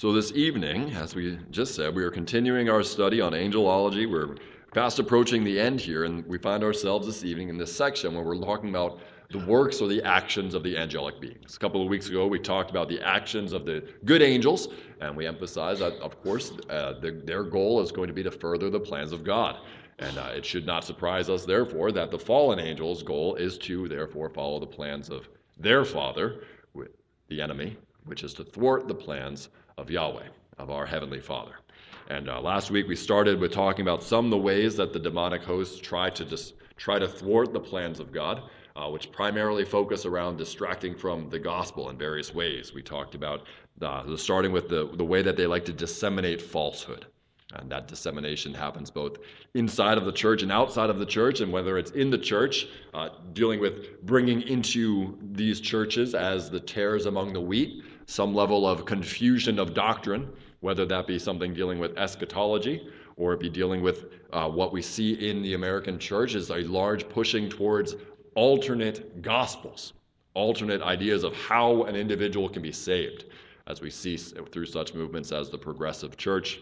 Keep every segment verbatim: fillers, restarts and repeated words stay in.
So this evening, as we just said, we are continuing our study on angelology. We're fast approaching the end here, and we find ourselves this evening in this section where we're talking about the works or the actions of the angelic beings. A couple of weeks ago, we talked about the actions of the good angels, and we emphasized that, of course, uh, the, their goal is going to be to further the plans of God. And uh, it should not surprise us, therefore, that the fallen angels' goal is to, therefore, follow the plans of their father, the enemy, which is to thwart the plans of Yahweh, of our Heavenly Father. And uh, last week we started with talking about some of the ways that the demonic hosts try to dis- try to thwart the plans of God, uh, which primarily focus around distracting from the gospel in various ways. We talked about uh, starting with the, the way that they like to disseminate falsehood. And that dissemination happens both inside of the church and outside of the church, and whether it's in the church, uh, dealing with bringing into these churches as the tares among the wheat, some level of confusion of doctrine, whether that be something dealing with eschatology, or it be dealing with uh, what we see in the American church is a large pushing towards alternate gospels, alternate ideas of how an individual can be saved, as we see through such movements as the progressive church,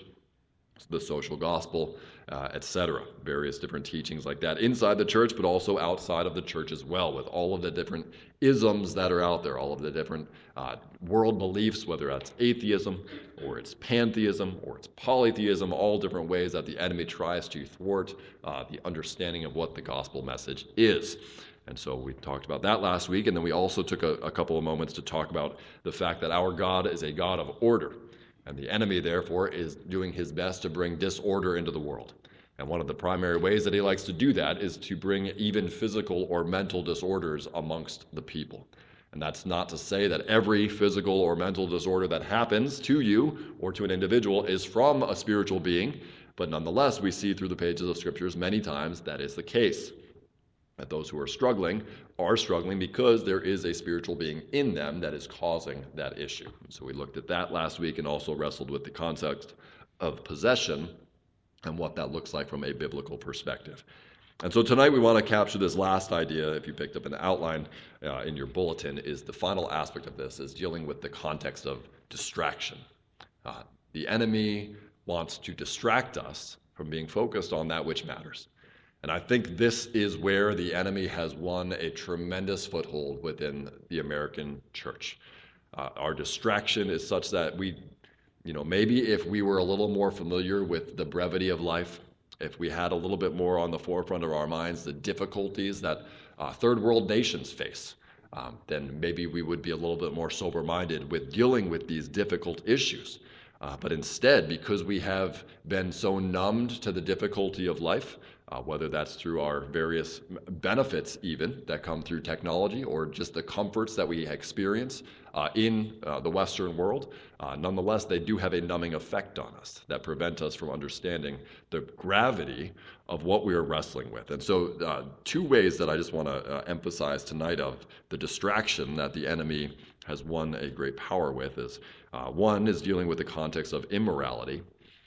the social gospel, uh, et cetera. Various different teachings like that inside the church, but also outside of the church as well, with all of the different isms that are out there, all of the different uh, world beliefs, whether that's atheism, or it's pantheism, or it's polytheism, all different ways that the enemy tries to thwart uh, the understanding of what the gospel message is. And so we talked about that last week, and then we also took a, a couple of moments to talk about the fact that our God is a God of order. And the enemy, therefore, is doing his best to bring disorder into the world. And one of the primary ways that he likes to do that is to bring even physical or mental disorders amongst the people. And that's not to say that every physical or mental disorder that happens to you or to an individual is from a spiritual being, but nonetheless, we see through the pages of scriptures many times that is the case. That those who are struggling are struggling because there is a spiritual being in them that is causing that issue. So we looked at that last week and also wrestled with the context of possession and what that looks like from a biblical perspective. And so tonight we want to capture this last idea, if you picked up an outline uh, in your bulletin, is the final aspect of this is dealing with the context of distraction. Uh, the enemy wants to distract us from being focused on that which matters. And I think this is where the enemy has won a tremendous foothold within the American church. Uh, our distraction is such that we, you know, maybe if we were a little more familiar with the brevity of life, if we had a little bit more on the forefront of our minds the difficulties that uh, third world nations face, um, then maybe we would be a little bit more sober-minded with dealing with these difficult issues. Uh, but instead, because we have been so numbed to the difficulty of life, Uh, whether that's through our various benefits even that come through technology or just the comforts that we experience uh, in uh, the Western world, uh, nonetheless, they do have a numbing effect on us that prevent us from understanding the gravity of what we are wrestling with. And so uh, two ways that I just want to uh, emphasize tonight of the distraction that the enemy has won a great power with is uh, one is dealing with the context of immorality.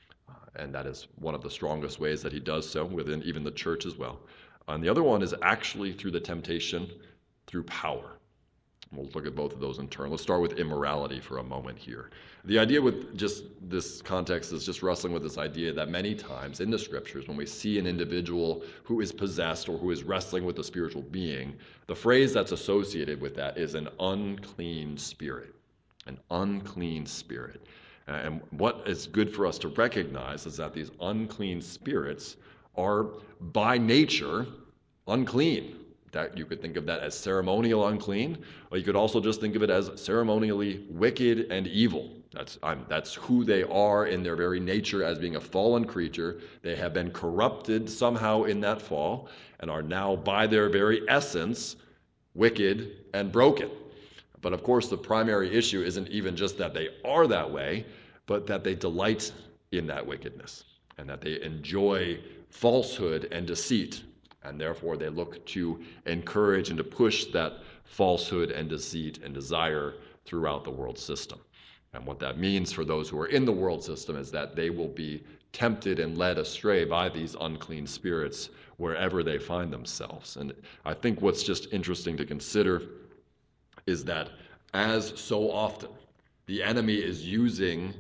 And that is one of the strongest ways that he does so within even the church as well. And the other one is actually through the temptation through power. We'll look at both of those in turn. Let's start with immorality for a moment here. The idea with just this context is just wrestling with this idea that many times in the scriptures, when we see an individual who is possessed or who is wrestling with a spiritual being, the phrase that's associated with that is an unclean spirit. An unclean spirit. And what is good for us to recognize is that these unclean spirits are by nature unclean. That you could think of that as ceremonial unclean, or you could also just think of it as ceremonially wicked and evil. That's I'm, that's who they are in their very nature as being a fallen creature. They have been corrupted somehow in that fall and are now by their very essence wicked and broken. But of course, the primary issue isn't even just that they are that way, but that they delight in that wickedness and that they enjoy falsehood and deceit. And therefore, they look to encourage and to push that falsehood and deceit and desire throughout the world system. And what that means for those who are in the world system is that they will be tempted and led astray by these unclean spirits wherever they find themselves. And I think what's just interesting to consider is that as so often, the enemy is using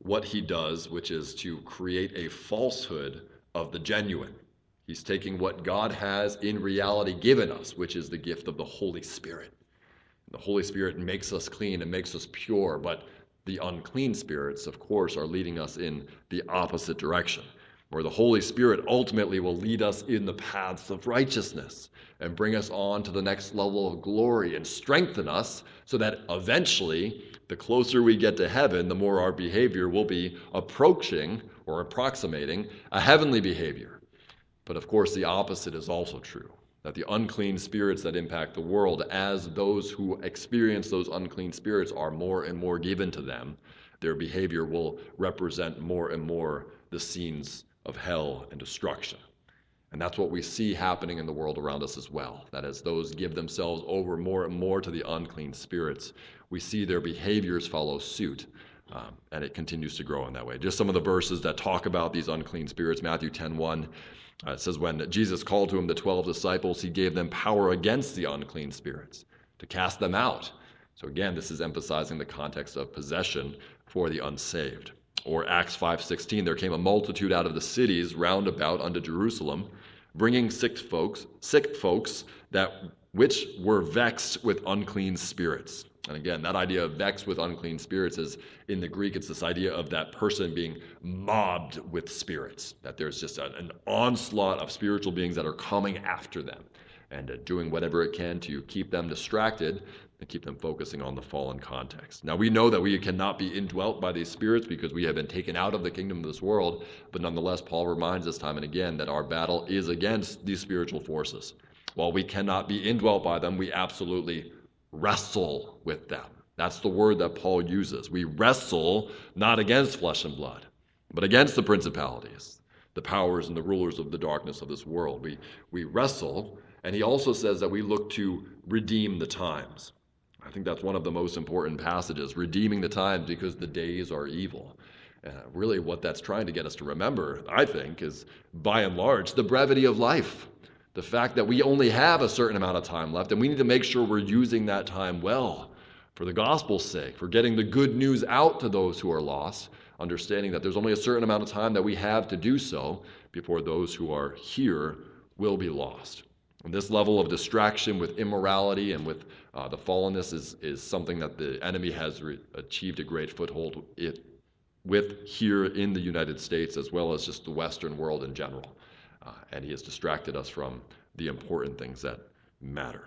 what he does, which is to create a falsehood of the genuine. He's taking what God has in reality given us, which is the gift of the Holy Spirit. The Holy Spirit makes us clean and makes us pure, but the unclean spirits, of course, are leading us in the opposite direction, where the Holy Spirit ultimately will lead us in the paths of righteousness and bring us on to the next level of glory and strengthen us so that eventually, the closer we get to heaven, the more our behavior will be approaching or approximating a heavenly behavior. But of course, the opposite is also true, that the unclean spirits that impact the world, as those who experience those unclean spirits are more and more given to them, their behavior will represent more and more the scenes of hell and destruction. And that's what we see happening in the world around us as well, that as those give themselves over more and more to the unclean spirits, we see their behaviors follow suit, um, and it continues to grow in that way. Just some of the verses that talk about these unclean spirits, Matthew ten one, uh, it says, when Jesus called to him the twelve disciples, he gave them power against the unclean spirits to cast them out. So again, this is emphasizing the context of possession for the unsaved. Or Acts five sixteen, there came a multitude out of the cities round about unto Jerusalem, bringing sick folks, sick folks that which were vexed with unclean spirits. And again, that idea of vexed with unclean spirits is, in the Greek, it's this idea of that person being mobbed with spirits, that there's just a, an onslaught of spiritual beings that are coming after them and uh, doing whatever it can to keep them distracted and keep them focusing on the fallen context. Now, we know that we cannot be indwelt by these spirits because we have been taken out of the kingdom of this world, but nonetheless, Paul reminds us time and again that our battle is against these spiritual forces. While we cannot be indwelt by them, we absolutely wrestle with them. That's the word that Paul uses. We wrestle not against flesh and blood, but against the principalities, the powers and the rulers of the darkness of this world. We, we wrestle, and he also says that we look to redeem the times. I think that's one of the most important passages, redeeming the times because the days are evil. Uh, really what that's trying to get us to remember, I think, is by and large the brevity of life. The fact that we only have a certain amount of time left, and we need to make sure we're using that time well for the gospel's sake, for getting the good news out to those who are lost, understanding that there's only a certain amount of time that we have to do so before those who are here will be lost. And this level of distraction with immorality and with uh, the fallenness is, is something that the enemy has re- achieved a great foothold it, with here in the United States, as well as just the Western world in general. Uh, and he has distracted us from the important things that matter.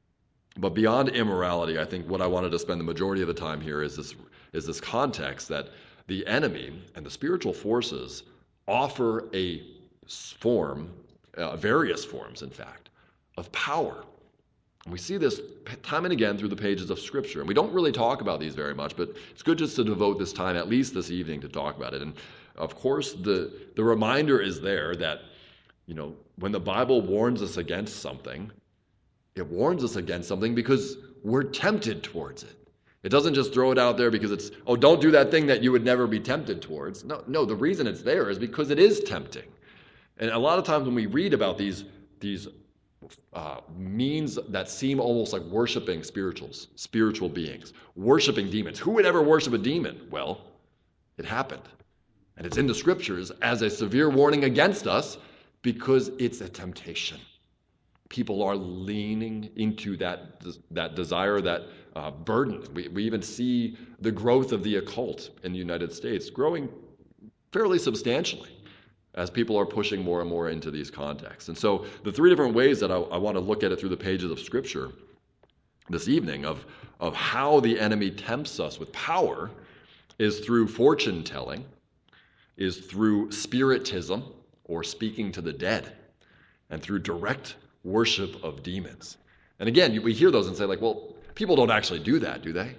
But beyond immorality, I think what I wanted to spend the majority of the time here is this, is this context that the enemy and the spiritual forces offer a form, uh, various forms, in fact, of power. And we see this time and again through the pages of Scripture. And we don't really talk about these very much, but it's good just to devote this time, at least this evening, to talk about it. And of course, the, the reminder is there that, you know, when the Bible warns us against something, it warns us against something because we're tempted towards it. It doesn't just throw it out there because it's, oh, don't do that thing that you would never be tempted towards. No, no, the reason it's there is because it is tempting. And a lot of times when we read about these, these uh, means that seem almost like worshiping spirituals, spiritual beings, worshiping demons. Who would ever worship a demon? Well, it happened. And it's in the Scriptures as a severe warning against us because it's a temptation. People are leaning into that, that desire, that uh, burden. We, we even see the growth of the occult in the United States growing fairly substantially as people are pushing more and more into these contexts. And so the three different ways that I, I want to look at it through the pages of Scripture this evening of, of how the enemy tempts us with power is through fortune telling, is through spiritism, or speaking to the dead, and through direct worship of demons. And again, we hear those and say, like, well, people don't actually do that, do they?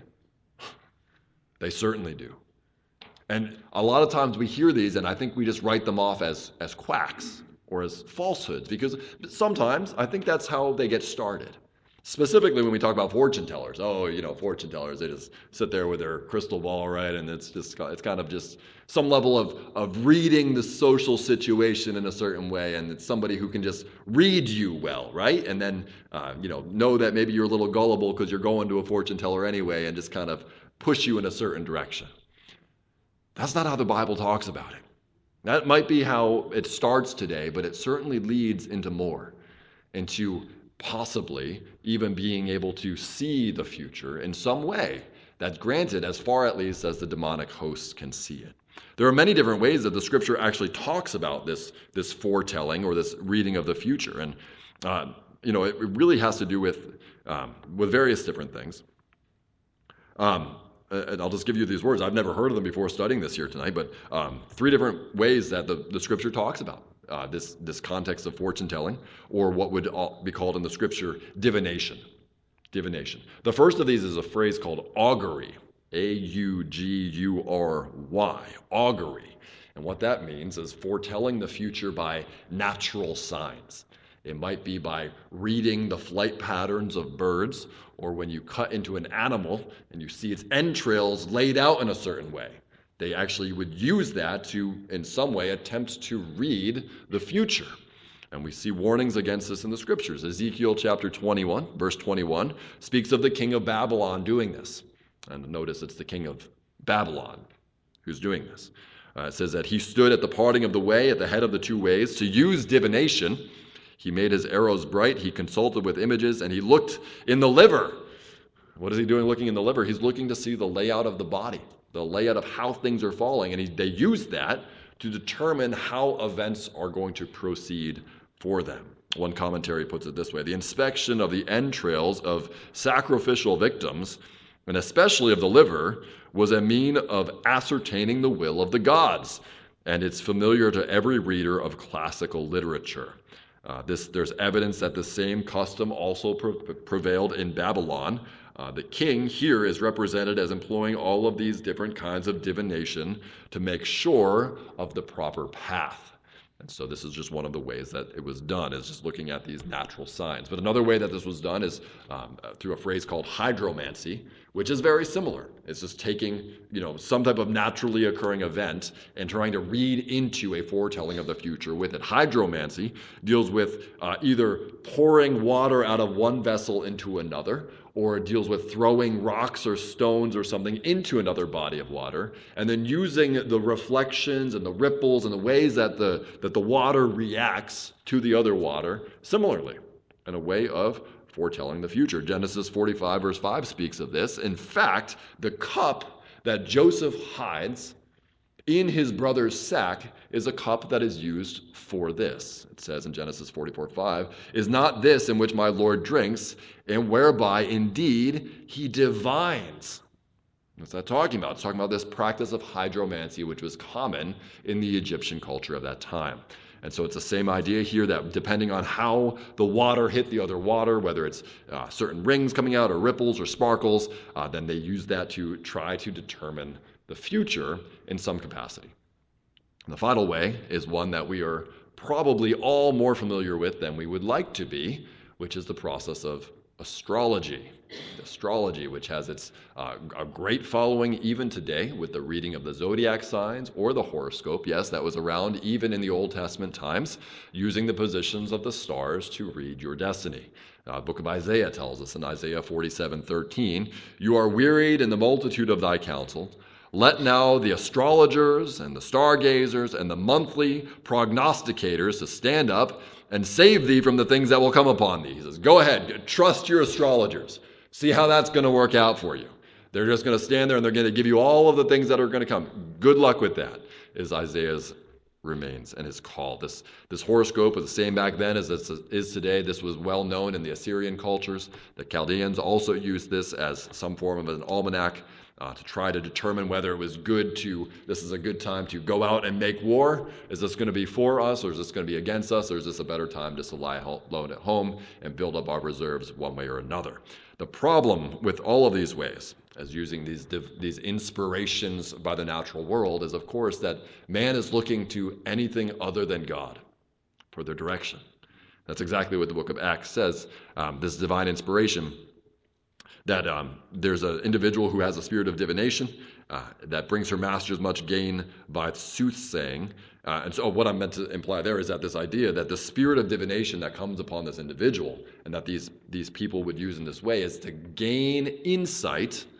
They certainly do. And a lot of times we hear these, and I think we just write them off as, as quacks or as falsehoods, because sometimes I think that's how they get started. Specifically when we talk about fortune tellers. Oh, you know, fortune tellers, they just sit there with their crystal ball, right? And it's just, it's kind of just some level of, of reading the social situation in a certain way. And it's somebody who can just read you well, right? And then, uh, you know, know that maybe you're a little gullible because you're going to a fortune teller anyway and just kind of push you in a certain direction. That's not how the Bible talks about it. That might be how it starts today, but it certainly leads into more, into possibly even being able to see the future in some way. That's granted, as far at least as the demonic hosts can see it. There are many different ways that the scripture actually talks about this, this foretelling or this reading of the future. And, uh, you know, it really has to do with, um, with various different things. Um, and I'll just give you these words. I've never heard of them before studying this here tonight, but um, three different ways that the, the scripture talks about uh, this, this context of fortune telling, or what would be called in the scripture divination. Divination. The first of these is a phrase called augury. A U G U R Y, augury. And what that means is foretelling the future by natural signs. It might be by reading the flight patterns of birds, or when you cut into an animal and you see its entrails laid out in a certain way. They actually would use that to, in some way, attempt to read the future. And we see warnings against this in the scriptures. Ezekiel chapter twenty-one, verse twenty-one, speaks of the king of Babylon doing this. And notice it's the king of Babylon who's doing this. Uh, it says that he stood at the parting of the way, at the head of the two ways, to use divination. He made his arrows bright. He consulted with images, and he looked in the liver. What is he doing looking in the liver? He's looking to see the layout of the body, the layout of how things are falling. And he, they use that to determine how events are going to proceed for them. One commentary puts it this way: the inspection of the entrails of sacrificial victims, and especially of the liver, was a mean of ascertaining the will of the gods. And it's familiar to every reader of classical literature. Uh, this, there's evidence that the same custom also pre- prevailed in Babylon. Uh, the king here is represented as employing all of these different kinds of divination to make sure of the proper path. And so this is just one of the ways that it was done, is just looking at these natural signs. But another way that this was done is um, through a phrase called hydromancy, which is very similar. It's just taking, you know, some type of naturally occurring event and trying to read into a foretelling of the future with it. Hydromancy deals with uh, either pouring water out of one vessel into another, or it deals with throwing rocks or stones or something into another body of water, and then using the reflections and the ripples and the ways that the, that the water reacts to the other water similarly, in a way of foretelling the future. Genesis forty-five verse five speaks of this. In fact, the cup that Joseph hides in his brother's sack is a cup that is used for this. It says in Genesis forty-four five, "Is not this in which my Lord drinks, and whereby indeed he divines?" What's that talking about? It's talking about this practice of hydromancy, which was common in the Egyptian culture of that time. And so it's the same idea here, that depending on how the water hit the other water, whether it's uh, certain rings coming out or ripples or sparkles, uh, then they use that to try to determine the future in some capacity. And the final way is one that we are probably all more familiar with than we would like to be, which is the process of astrology. Astrology, which has its uh, a great following even today with the reading of the zodiac signs or the horoscope. Yes, that was around even in the Old Testament times, using the positions of the stars to read your destiny. Uh, book of Isaiah tells us in Isaiah forty-seven thirteen, "You are wearied in the multitude of thy counsel. Let now the astrologers and the stargazers and the monthly prognosticators to stand up and save thee from the things that will come upon thee." He says, go ahead, trust your astrologers. See how that's going to work out for you. They're just going to stand there and they're going to give you all of the things that are going to come. Good luck with that, is Isaiah's remains and his call. This, this horoscope was the same back then as it is today. This was well known in the Assyrian cultures. The Chaldeans also used this as some form of an almanac uh, to try to determine whether it was good to, this is a good time to go out and make war. Is this going to be for us, or is this going to be against us, or is this a better time just to lie low at home and build up our reserves one way or another? The problem with all of these ways, as using these these inspirations by the natural world, is of course that man is looking to anything other than God for their direction. That's exactly what the book of Acts says, um, this divine inspiration, that um, there's an individual who has a spirit of divination uh, that brings her masters much gain by soothsaying. Uh, and so what I'm meant to imply there is that this idea that the spirit of divination that comes upon this individual and that these, these people would use in this way is to gain insight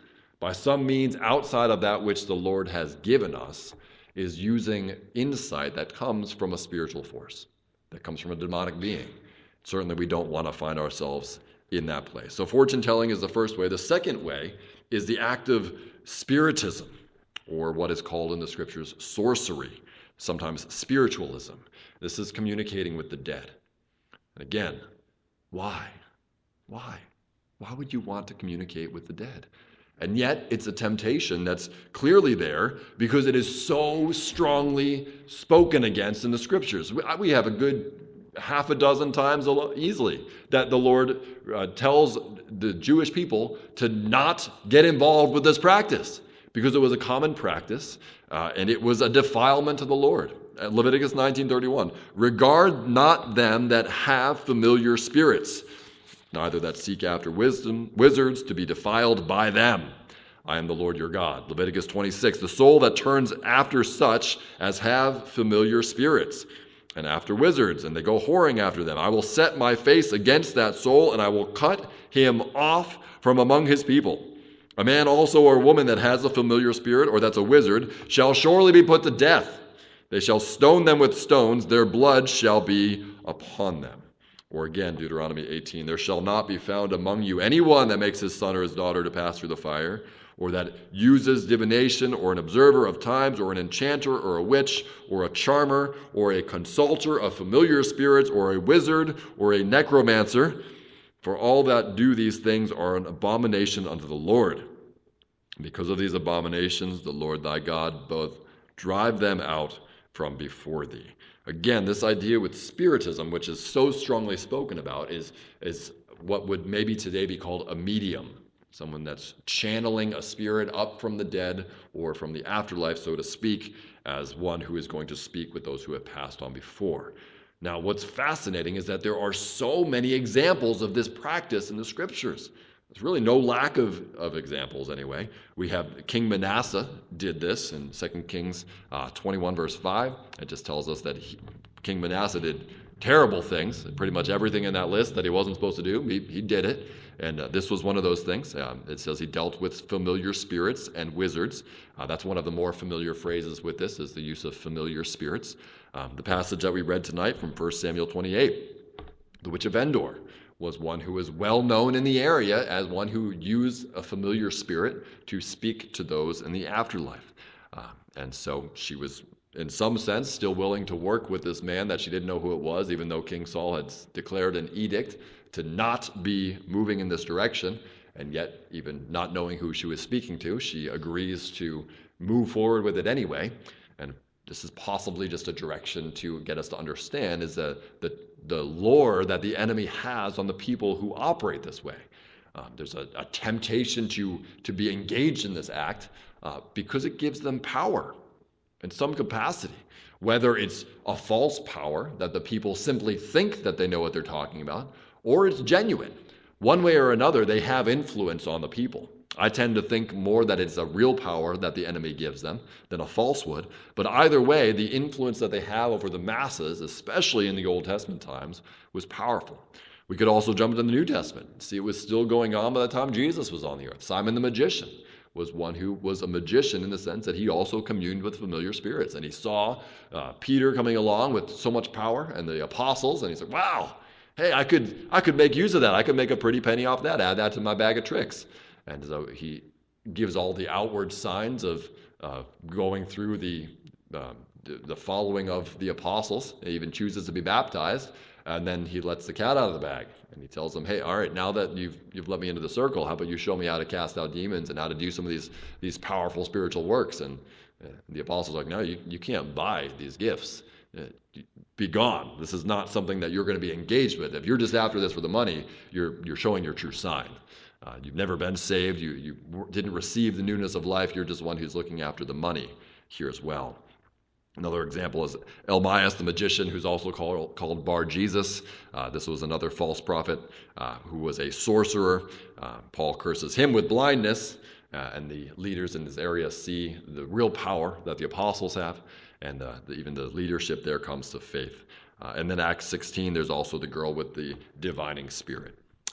by some means outside of that which the Lord has given us, is using insight that comes from a spiritual force, that comes from a demonic being. Certainly we don't want to find ourselves in that place. So fortune telling is the first way. The second way is the act of spiritism, or what is called in the scriptures sorcery, sometimes spiritualism. This is communicating with the dead. And again, why? Why? Why would you want to communicate with the dead? And yet it's a temptation that's clearly there because it is so strongly spoken against in the scriptures. We have a good half a dozen times easily that the Lord uh, tells the Jewish people to not get involved with this practice because it was a common practice uh, and it was a defilement to the Lord. At Leviticus nineteen thirty-one, regard not them that have familiar spirits, neither that seek after wisdom, wizards to be defiled by them. I am the Lord your God. Leviticus twenty-six, the soul that turns after such as have familiar spirits, and after wizards, and they go whoring after them. I will set my face against that soul, and I will cut him off from among his people. A man also or a woman that has a familiar spirit, or that's a wizard, shall surely be put to death. They shall stone them with stones, their blood shall be upon them. Or again, Deuteronomy eighteen, there shall not be found among you anyone that makes his son or his daughter to pass through the fire, or that uses divination, or an observer of times, or an enchanter, or a witch, or a charmer, or a consulter of familiar spirits, or a wizard, or a necromancer. For all that do these things are an abomination unto the Lord. Because of these abominations, the Lord thy God both drive them out from before thee. Again, this idea with spiritism, which is so strongly spoken about, is, is what would maybe today be called a medium. Someone that's channeling a spirit up from the dead or from the afterlife, so to speak, as one who is going to speak with those who have passed on before. Now, what's fascinating is that there are so many examples of this practice in the scriptures. There's really no lack of, of examples anyway. We have King Manasseh did this in Second Kings uh, twenty-one, verse five. It just tells us that he, King Manasseh did terrible things. Pretty much everything in that list that he wasn't supposed to do, he, he did it. And uh, this was one of those things. Um, it says he dealt with familiar spirits and wizards. Uh, that's one of the more familiar phrases with this, is the use of familiar spirits. Um, the passage that we read tonight from First Samuel twenty-eight, the witch of Endor was one who was well known in the area as one who used a familiar spirit to speak to those in the afterlife. Uh, and so she was, in some sense, still willing to work with this man that she didn't know who it was, even though King Saul had declared an edict to not be moving in this direction. And yet, even not knowing who she was speaking to, she agrees to move forward with it anyway. And this is possibly just a direction to get us to understand is that the, the lure that the enemy has on the people who operate this way. Um, there's a, a temptation to, to be engaged in this act uh, because it gives them power in some capacity, whether it's a false power that the people simply think that they know what they're talking about, or it's genuine. One way or another, they have influence on the people. I tend to think more that it's a real power that the enemy gives them than a falsehood. But either way, the influence that they have over the masses, especially in the Old Testament times, was powerful. We could also jump into the New Testament and see it was still going on by the time Jesus was on the earth. Simon the magician was one who was a magician in the sense that he also communed with familiar spirits. And he saw uh, Peter coming along with so much power and the apostles, and he said, wow, hey, I could I could make use of that. I could make a pretty penny off that, add that to my bag of tricks. And so he gives all the outward signs of uh, going through the, uh, the following of the apostles. He even chooses to be baptized, and then he lets the cat out of the bag. And he tells them, hey, all right, now that you've you've let me into the circle, how about you show me how to cast out demons and how to do some of these these powerful spiritual works? And uh, the apostles are like, no, you, you can't buy these gifts. Uh, be gone. This is not something that you're going to be engaged with. If you're just after this for the money, you're you're showing your true sign. Uh, you've never been saved. You, you didn't receive the newness of life. You're just one who's looking after the money here as well. Another example is Elmias, the magician, who's also called, called Bar Jesus. Uh, this was another false prophet uh, who was a sorcerer. Uh, Paul curses him with blindness, uh, and the leaders in this area see the real power that the apostles have, and uh, the, even the leadership there comes to faith. Uh, and then Acts sixteen, there's also the girl with the divining spirit.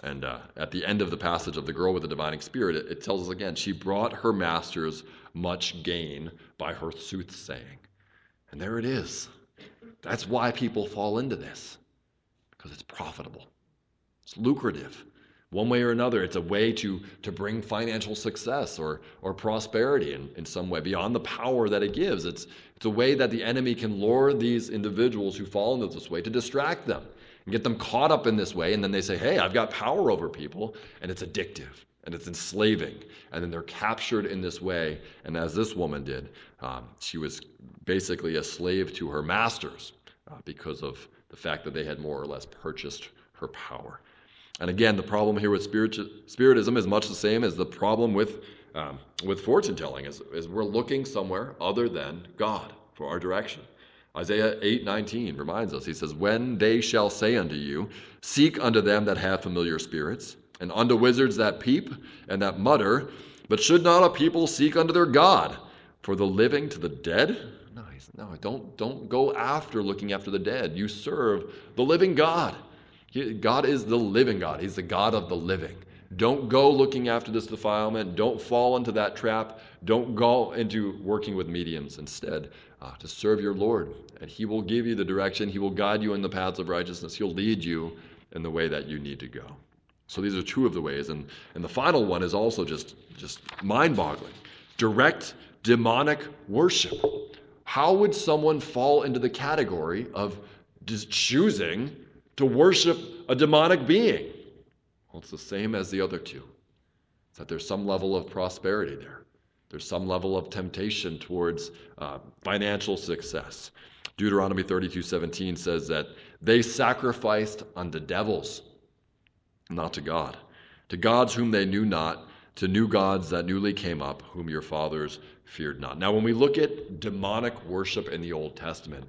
And uh, at the end of the passage of the girl with the divining spirit, it, it tells us again, she brought her masters much gain by her soothsaying. And there it is. That's why people fall into this, because it's profitable. It's lucrative. One way or another, it's a way to, to bring financial success or, or prosperity in, in some way, beyond the power that it gives. It's, it's a way that the enemy can lure these individuals who fall into this way to distract them and get them caught up in this way. And then they say, hey, I've got power over people, and it's addictive, and it's enslaving. And then they're captured in this way. And as this woman did, um, she was basically a slave to her masters uh, because of the fact that they had more or less purchased her power. And again, the problem here with spirit, spiritism is much the same as the problem with um, with fortune telling, is, is we're looking somewhere other than God for our direction. Isaiah eight nineteen reminds us, he says, when they shall say unto you, seek unto them that have familiar spirits, and unto wizards that peep and that mutter, but should not a people seek unto their God for the living to the dead? No, he's, no, don't, don't go after looking after the dead. You serve the living God. God is the living God. He's the God of the living. Don't go looking after this defilement. Don't fall into that trap. Don't go into working with mediums. Instead, uh, to serve your Lord. And he will give you the direction. He will guide you in the paths of righteousness. He'll lead you in the way that you need to go. So these are two of the ways. And, and the final one is also just, just mind-boggling. Direct demonic worship. How would someone fall into the category of just choosing to worship a demonic being? Well, it's the same as the other two. It's that there's some level of prosperity there. There's some level of temptation towards uh, financial success. Deuteronomy thirty-two seventeen says that they sacrificed unto devils, not to God. To gods whom they knew not, to new gods that newly came up, whom your fathers feared not. Now, when we look at demonic worship in the Old Testament,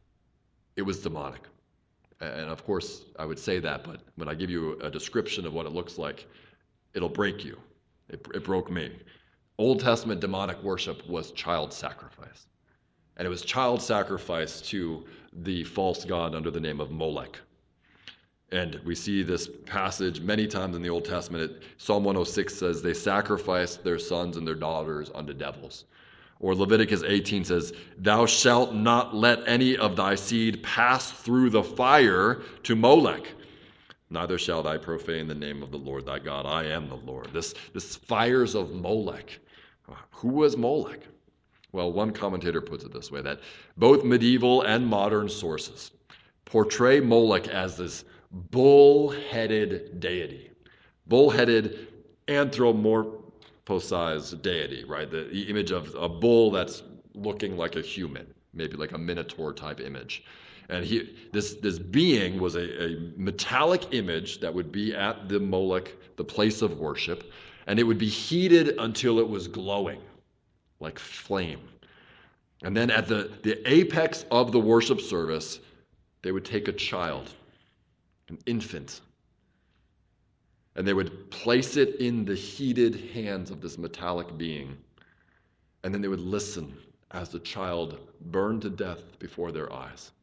it was demonic. And of course, I would say that, but when I give you a description of what it looks like, it'll break you. It, it broke me. Old Testament demonic worship was child sacrifice. And it was child sacrifice to the false god under the name of Molech. And we see this passage many times in the Old Testament. It, Psalm one oh six says, they sacrificed their sons and their daughters unto devils. Or Leviticus eighteen says, thou shalt not let any of thy seed pass through the fire to Molech. Neither shall thy profane the name of the Lord thy God. I am the Lord. This, this fires of Molech. Who was Molech? Well, one commentator puts it this way, that both medieval and modern sources portray Molech as this bull-headed deity. Bull-headed anthropomorphized deity, right? The, the image of a bull that's looking like a human, maybe like a minotaur type image. And he, this, this being was a, a metallic image that would be at the Molech, the place of worship, and it would be heated until it was glowing like flame. And then at the, the apex of the worship service, they would take a child, an infant, and they would place it in the heated hands of this metallic being. And then they would listen as the child burned to death before their eyes.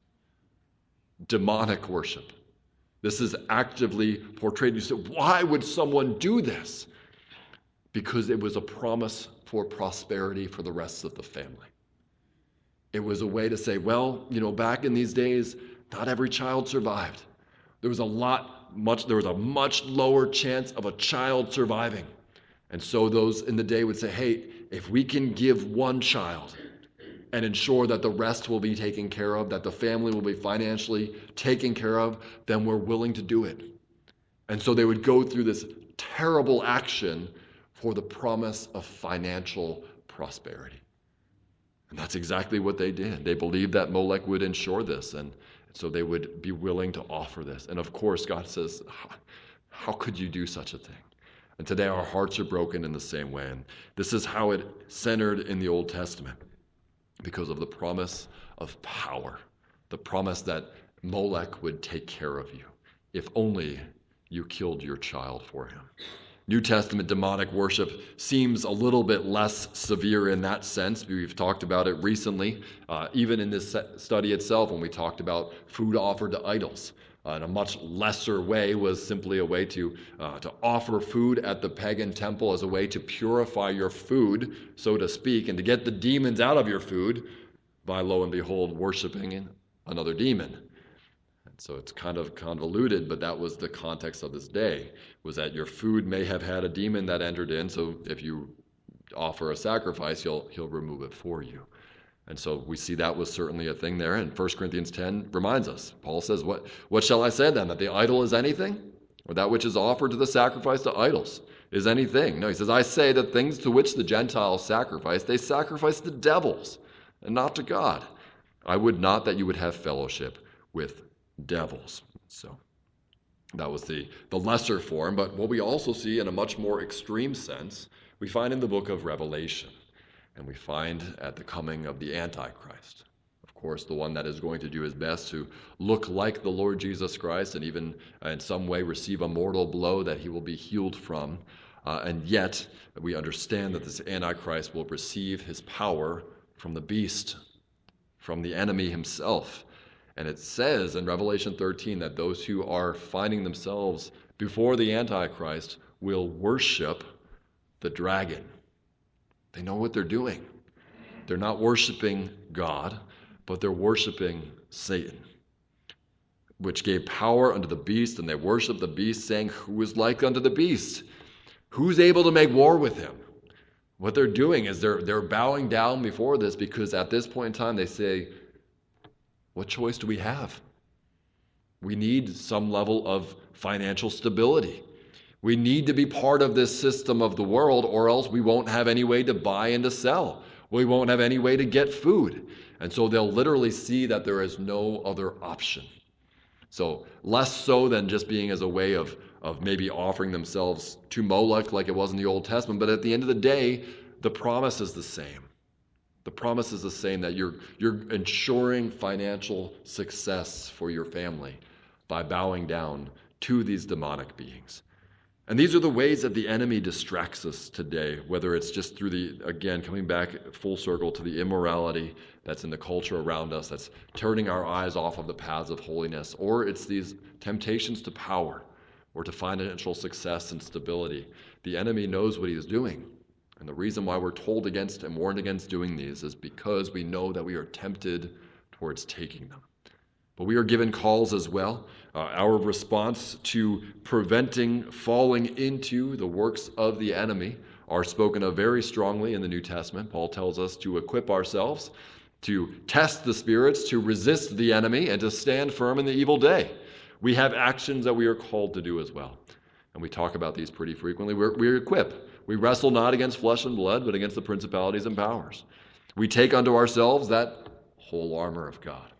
Demonic worship. This is actively portrayed. You say, why would someone do this? Because it was a promise for prosperity for the rest of the family. It was a way to say, well, you know, back in these days, not every child survived. There was a lot, much, there was a much lower chance of a child surviving. And so those in the day would say, hey, if we can give one child and ensure that the rest will be taken care of, that the family will be financially taken care of, then we're willing to do it. And so they would go through this terrible action for the promise of financial prosperity. And that's exactly what they did. They believed that Molech would ensure this, and so they would be willing to offer this. And of course, God says, how, how could you do such a thing? And today our hearts are broken in the same way. And this is how it centered in the Old Testament, because of the promise of power, the promise that Molech would take care of you if only you killed your child for him. New Testament demonic worship seems a little bit less severe in that sense. We've talked about it recently, uh, even in this study itself when we talked about food offered to idols. uh, in a much lesser way was simply a way to, uh, to offer food at the pagan temple as a way to purify your food, so to speak, and to get the demons out of your food by, lo and behold, worshiping another demon. And so it's kind of convoluted, but that was the context of this day, was that your food may have had a demon that entered in, so if you offer a sacrifice, he'll, he'll remove it for you. And so we see that was certainly a thing there. And First Corinthians ten reminds us. Paul says, what, what shall I say then? That the idol is anything? Or that which is offered to the sacrifice to idols is anything? No, he says, I say that things to which the Gentiles sacrifice, they sacrifice to devils and not to God. I would not that you would have fellowship with devils. So that was the, the lesser form. But what we also see in a much more extreme sense, we find in the book of Revelation. And we find at the coming of the Antichrist. Of course, the one that is going to do his best to look like the Lord Jesus Christ and even uh, in some way receive a mortal blow that he will be healed from. Uh, and yet, we understand that this Antichrist will receive his power from the beast, from the enemy himself. And it says in Revelation thirteen that those who are finding themselves before the Antichrist will worship the dragon. They know what they're doing. They're not worshiping God, but they're worshiping Satan, which gave power unto the beast, and they worship the beast, saying, who is like unto the beast? Who's able to make war with him? What they're doing is they're, they're bowing down before this, because at this point in time they say, what choice do we have? We need some level of financial stability. We need to be part of this system of the world, or else we won't have any way to buy and to sell. We won't have any way to get food. And so they'll literally see that there is no other option. So less so than just being as a way of, of maybe offering themselves to Moloch like it was in the Old Testament. But at the end of the day, the promise is the same. The promise is the same, that you're, you're ensuring financial success for your family by bowing down to these demonic beings. And these are the ways that the enemy distracts us today, whether it's just through the, again, coming back full circle to the immorality that's in the culture around us, that's turning our eyes off of the paths of holiness, or it's these temptations to power or to financial success and stability. The enemy knows what he is doing. And the reason why we're told against and warned against doing these is because we know that we are tempted towards taking them. But we are given calls as well. Uh, our response to preventing falling into the works of the enemy are spoken of very strongly in the New Testament. Paul tells us to equip ourselves, to test the spirits, to resist the enemy, and to stand firm in the evil day. We have actions that we are called to do as well. And we talk about these pretty frequently. We're, we equip. We wrestle not against flesh and blood, but against the principalities and powers. We take unto ourselves that whole armor of God,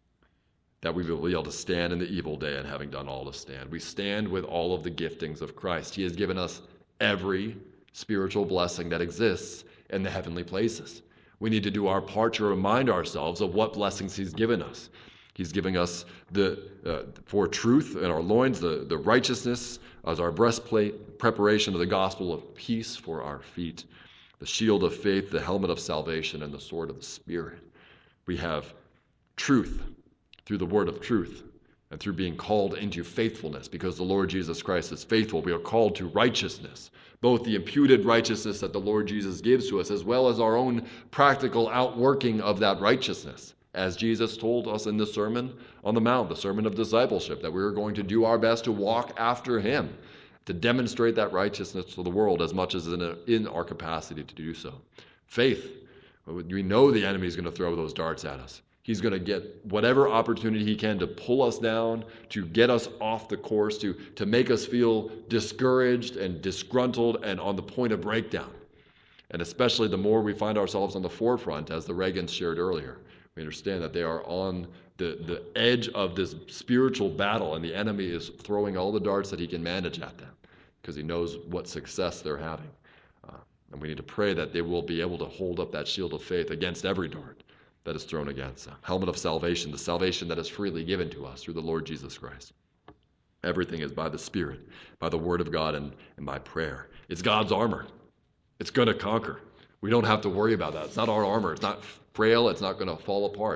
that we will be able to stand in the evil day, and having done all to stand. We stand with all of the giftings of Christ. He has given us every spiritual blessing that exists in the heavenly places. We need to do our part to remind ourselves of what blessings he's given us. He's giving us the uh, for truth in our loins, the, the righteousness as our breastplate, preparation of the gospel of peace for our feet, the shield of faith, the helmet of salvation, and the sword of the Spirit. We have truth through the word of truth, and through being called into faithfulness, because the Lord Jesus Christ is faithful. We are called to righteousness, both the imputed righteousness that the Lord Jesus gives to us, as well as our own practical outworking of that righteousness, as Jesus told us in the Sermon on the Mount, the Sermon of Discipleship, that we are going to do our best to walk after him, to demonstrate that righteousness to the world as much as in, a, in our capacity to do so. Faith. We know the enemy is going to throw those darts at us. He's going to get whatever opportunity he can to pull us down, to get us off the course, to, to make us feel discouraged and disgruntled and on the point of breakdown. And especially the more we find ourselves on the forefront, as the Reagans shared earlier. We understand that they are on the, the edge of this spiritual battle, and the enemy is throwing all the darts that he can manage at them, because he knows what success they're having. Uh, and we need to pray that they will be able to hold up that shield of faith against every dart that is thrown against them. Helmet of salvation, the salvation that is freely given to us through the Lord Jesus Christ. Everything is by the Spirit, by the Word of God, and, and by prayer. It's God's armor. It's going to conquer. We don't have to worry about that. It's not our armor. It's not frail. It's not going to fall apart.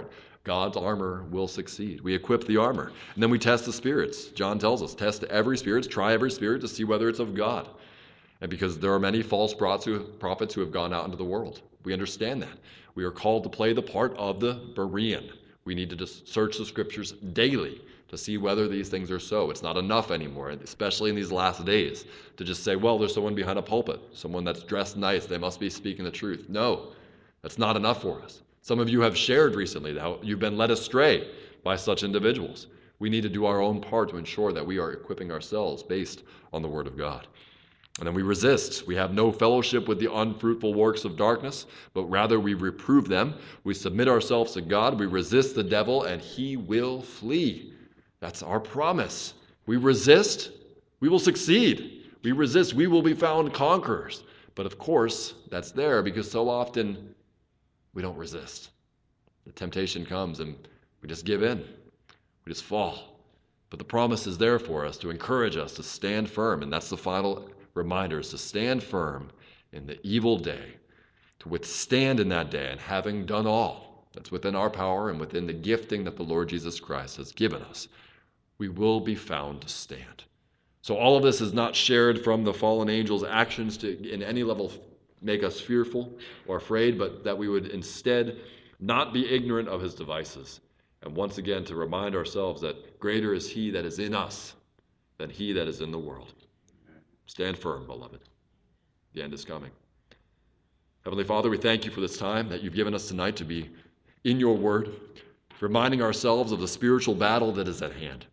God's armor will succeed. We equip the armor, and then we test the spirits. John tells us, test every spirit, try every spirit to see whether it's of God. And because there are many false prophets who have gone out into the world. We understand that. We are called to play the part of the Berean. We need to just search the scriptures daily to see whether these things are so. It's not enough anymore, especially in these last days, to just say, well, there's someone behind a pulpit, someone that's dressed nice, they must be speaking the truth. No, that's not enough for us. Some of you have shared recently how you've been led astray by such individuals. We need to do our own part to ensure that we are equipping ourselves based on the Word of God. And then we resist. We have no fellowship with the unfruitful works of darkness, but rather we reprove them. We submit ourselves to God. We resist the devil, and he will flee. That's our promise. We resist, we will succeed. We resist, we will be found conquerors. But of course, that's there because so often we don't resist. The temptation comes and we just give in. We just fall. But the promise is there for us to encourage us to stand firm, and that's the final reminder, is to stand firm in the evil day, to withstand in that day, and having done all that's within our power and within the gifting that the Lord Jesus Christ has given us, we will be found to stand. So all of this is not shared from the fallen angel's actions to in any level make us fearful or afraid, but that we would instead not be ignorant of his devices. And once again, to remind ourselves that greater is he that is in us than he that is in the world. Stand firm, beloved. The end is coming. Heavenly Father, we thank you for this time that you've given us tonight to be in your word, reminding ourselves of the spiritual battle that is at hand.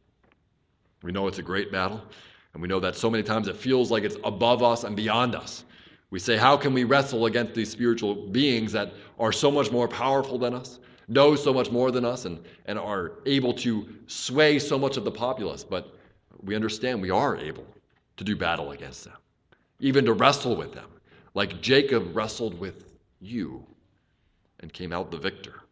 We know it's a great battle, and we know that so many times it feels like it's above us and beyond us. We say, how can we wrestle against these spiritual beings that are so much more powerful than us, know so much more than us, and, and are able to sway so much of the populace? But we understand we are able to do battle against them, even to wrestle with them, like Jacob wrestled with you and came out the victor.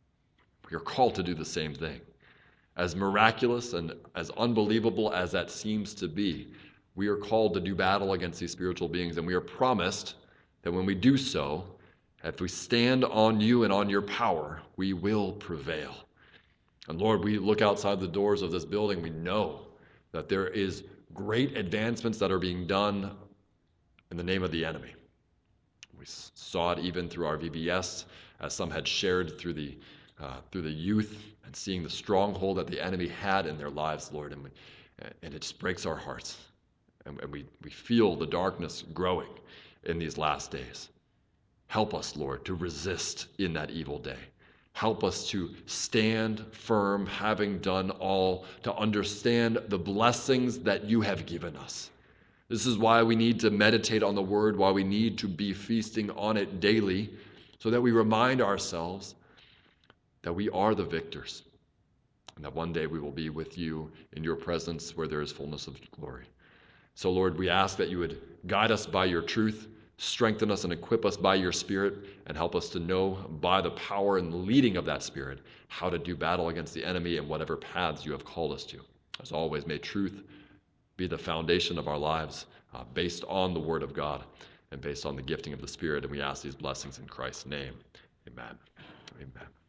We are called to do the same thing. As miraculous and as unbelievable as that seems to be, we are called to do battle against these spiritual beings, and we are promised that when we do so, if we stand on you and on your power, we will prevail. And Lord, we look outside the doors of this building, we know that there is great advancements that are being done in the name of the enemy. We saw it even through our V B S, as some had shared through the uh, through the youth, and seeing the stronghold that the enemy had in their lives, Lord, and we, and it just breaks our hearts, and, and we we feel the darkness growing in these last days. Help us, Lord, to resist in that evil day. Help us to stand firm, having done all, to understand the blessings that you have given us. This is why we need to meditate on the word, why we need to be feasting on it daily, so that we remind ourselves that we are the victors, and that one day we will be with you in your presence where there is fullness of glory. So, Lord, we ask that you would guide us by your truth, strengthen us and equip us by your Spirit, and help us to know by the power and the leading of that Spirit how to do battle against the enemy in whatever paths you have called us to. As always, may truth be the foundation of our lives, uh, based on the Word of God and based on the gifting of the Spirit. And we ask these blessings in Christ's name. Amen. Amen.